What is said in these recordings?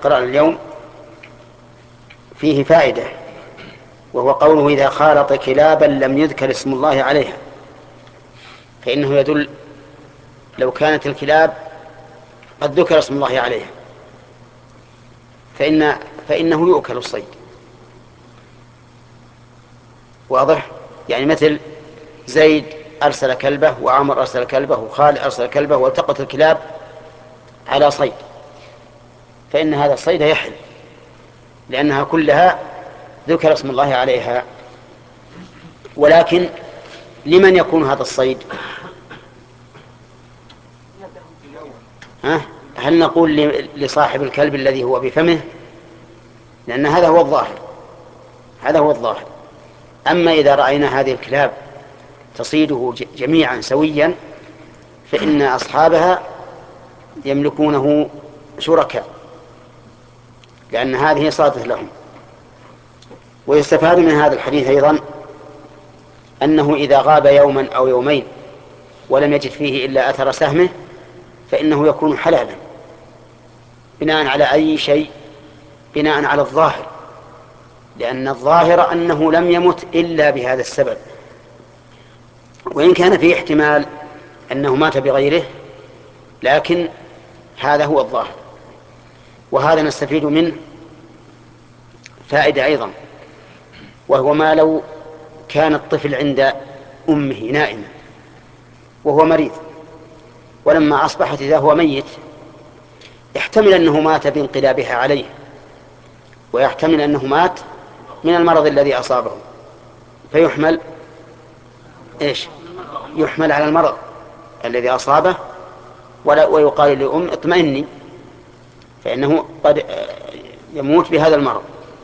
قرأنا اليوم فيه فائدة، وهو قوله إذا خالط كلابا لم يذكر اسم الله عليها، فإنه يدل لو كانت الكلاب قد ذكر اسم الله عليها فإنه يؤكل الصيد. واضح؟ يعني مثل زيد أرسل كلبه وعمر أرسل كلبه وخالد أرسل كلبه والتقت الكلاب على صيد، فإن هذا الصيد يحل لأنها كلها ذكر اسم الله عليها. ولكن لمن يكون هذا الصيد؟ هل نقول لصاحب الكلب الذي هو بفمه؟ لأن هذا هو الظاهر، هذا هو الظاهر. أما إذا رأينا هذه الكلاب تصيده جميعا سويا فإن أصحابها يملكونه شركاء، لأن هذه صادت لهم. ويستفاد من هذا الحديث أيضا أنه إذا غاب يوما أو يومين ولم يجد فيه إلا أثر سهمه فإنه يكون حلالا. بناء على أي شيء؟ بناء على الظاهر، لأن الظاهر أنه لم يمت إلا بهذا السبب، وإن كان فيه احتمال أنه مات بغيره، لكن هذا هو الظاهر. وهذا نستفيد منه فائدة أيضا، وهو ما لو كان الطفل عند أمه نائمة وهو مريض، ولما أصبحت إذا هو ميت، يحتمل أنه مات بانقلابها عليه، ويحتمل أنه مات من المرض الذي أصابه، فيحمل إيش؟ يحمل على المرض الذي أصابه، ويقال لأم اطمئني، فإنه قد يموت بهذا المرض.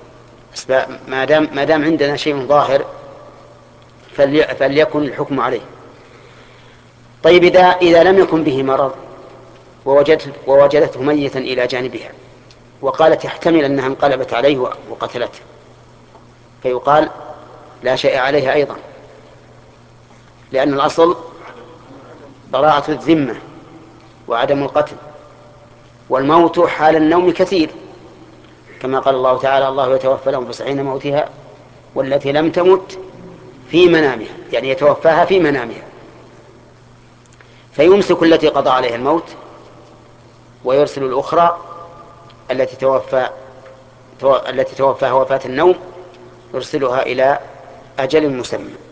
ما دام عندنا شيء ظاهر فليكن الحكم عليه. طيب إذا لم يكن به مرض ووجدته ميتا إلى جانبها وقالت يحتمل أنها انقلبت عليه وقتلته، فيقال لا شيء عليها أيضا، لأن الأصل براءة الذمة وعدم القتل، والموت حال النوم كثير، كما قال الله تعالى الله يتوفى الأنفس حين موتها والتي لم تمت في منامها، يعني يتوفاها في منامها، فيمسك التي قضى عليها الموت ويرسل الأخرى التي توفاها وفاة النوم، يرسلها إلى أجل مسمى.